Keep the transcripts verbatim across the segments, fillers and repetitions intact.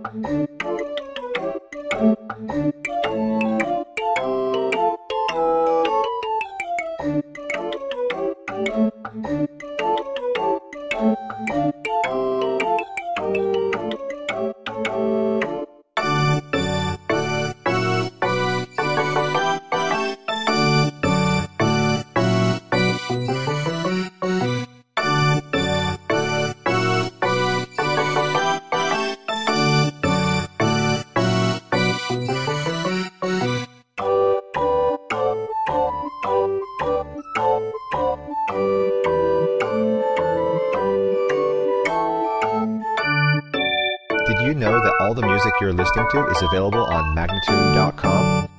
Did you know that all the music you're listening to is available on Magnatune dot com?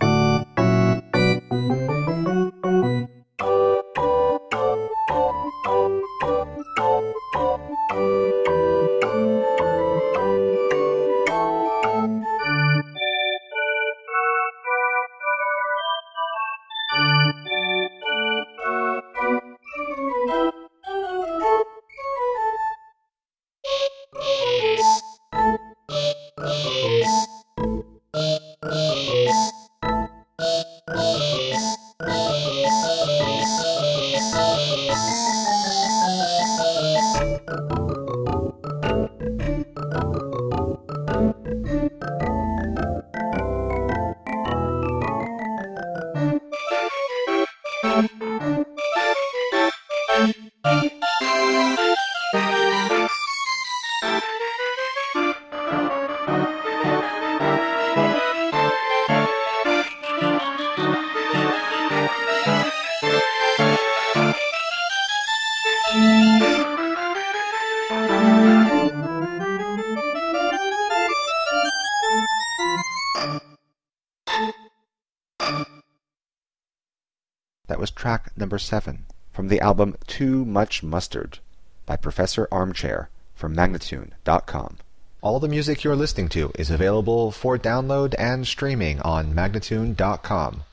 That was track number seven from the album Too Much Mustard by Professor Armchair from Magnatune dot com. All the music you're listening to is available for download and streaming on Magnatune dot com.